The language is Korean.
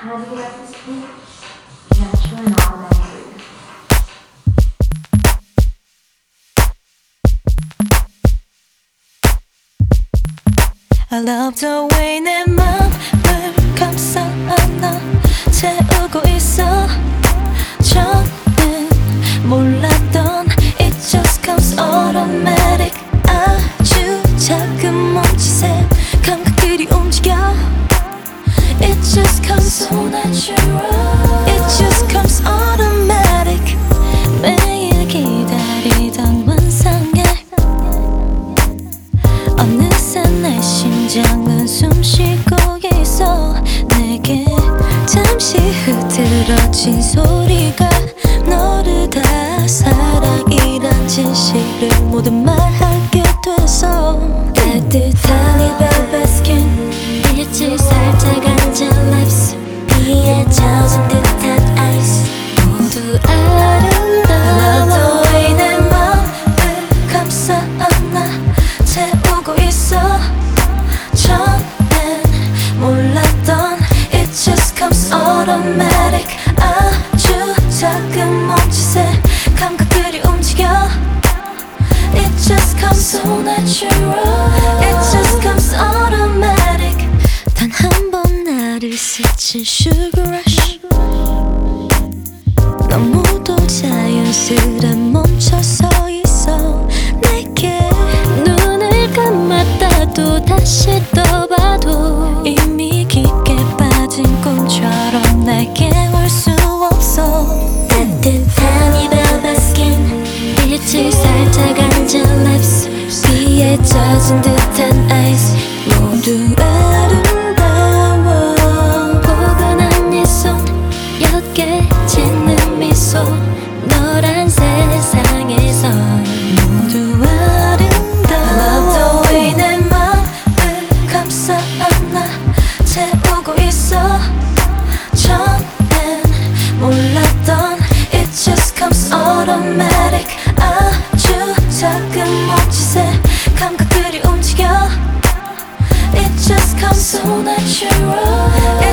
가지고 싶은 naturally automatically. I love the way 내 맘을 감싸 안아 채우고 있어. 전엔 몰랐던 It just comes automatic. 아주 작은 몸짓에 감각들이 움직여. It just comes so natural. It just comes automatic. 매일 기다리던 환상에 어느새 내 심장은 숨쉬고 있어. 내게 잠시 흐트러진 소리가 너를 다 사랑이란 진실을 모두 말하게 됐어. 따뜻한 이 velvet skin 빛을 살짝 앉은 lips 비에 젖은 듯한 ice 모두 아름다워. I love the way 내 맘을 감싸 안아 채우고 있어. 전엔 몰랐던 It just comes automatic. 아주 작은 몸짓에 감각들이 움직여. It just comes so natural. It just comes automatic. 단 한 번 나를 스친 sugar rush. 너무도 자연스레 멈춰서 있어. 내게 눈을 감았다도 다시 떠봐도 이미 깊게 빠진 꿈처럼 내게 올 수 없어. 따뜻한 이 velvet skin 빛을 살짝 앉은 lips 비에 젖은 듯한 ice 모두 아름다워. 포근한 네 손 옅게 짓는 미소 너란 세상에서 모두 아름다워. I love the way 내 맘을 감싸 안아 채우고 있어. 전엔 몰랐던 It just comes automatic. 아주 작은 몸짓에 감각들이 움직여. It just comes so natural.